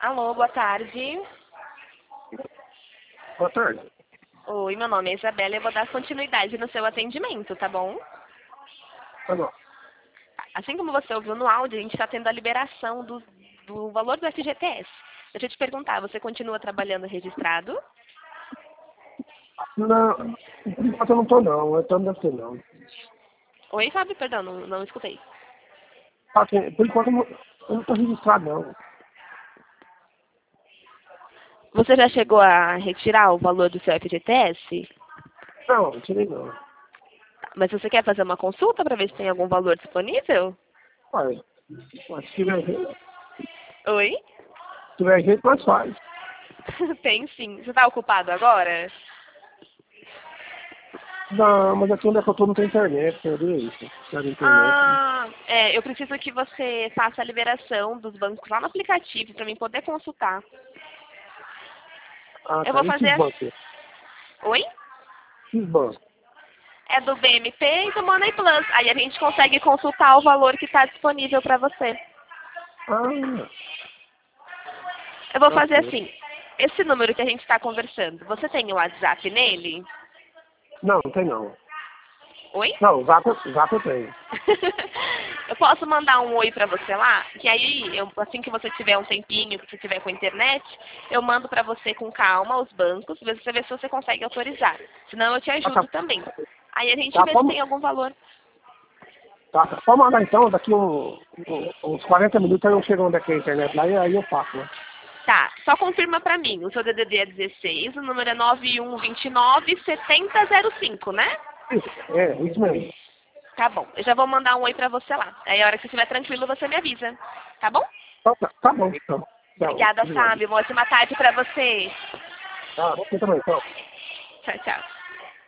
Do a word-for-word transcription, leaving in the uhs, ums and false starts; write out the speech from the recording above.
Alô, boa tarde. Boa tarde. Oi, meu nome é Isabela e eu vou dar continuidade no seu atendimento, tá bom? Tá bom. Assim como você ouviu no áudio, a gente está tendo a liberação do, do valor do F G T S. Deixa eu te perguntar, você continua trabalhando registrado? Não, por enquanto eu não tô não, eu tô não deve ter não. Oi, Fábio, perdão, não, não escutei. Assim, por enquanto eu não, eu não tô registrado não. Você já chegou a retirar o valor do seu F G T S? Não, não tirei não. Mas você quer fazer uma consulta para ver se tem algum valor disponível? Olha, mas se tiver jeito, Oi? se tiver jeito, nós faz. Tem sim. Você está ocupado agora? Não, mas aqui onde é que eu tô não tem internet, perdi isso. Perde internet. Né? Ah, é, eu preciso que você faça a liberação dos bancos lá no aplicativo para mim poder consultar. Ah, Eu tá. vou E fazer esses assim. bancos? Oi? Esses bancos? É do B M P e do Money Plus. Aí a gente consegue consultar o valor que está disponível para você. Ah, Eu vou fazer ok. assim. Esse número que a gente está conversando, você tem o WhatsApp nele? Não, não tem não. Oi? Não, o Zap, o Zap eu tenho. Eu posso mandar um oi pra você lá, que aí, eu, assim que você tiver um tempinho, que você tiver com a internet, eu mando pra você com calma os bancos, pra você ver se você consegue autorizar. Senão eu te Ah, tá, ajudo também. Aí a gente tá, vê se pode, tem algum valor. tá, tá. Pode mandar então, daqui um, um- uns quarenta minutos eu chego onde é que é a internet lá e aí eu faço, né? Tá, só confirma pra mim. O seu D D D é dezesseis, o número é nove um dois nove, sete zero zero cinco, né? Isso, é, isso mesmo. Tá bom, eu já vou mandar um oi pra você lá. Aí a hora que você estiver tranquilo, você me avisa. Tá bom? Tá, tá, tá bom, então. Tchau, Obrigada, obrigado. Fábio. Uma ótima tarde pra você. Ah, você também, tchau. Tchau, tchau.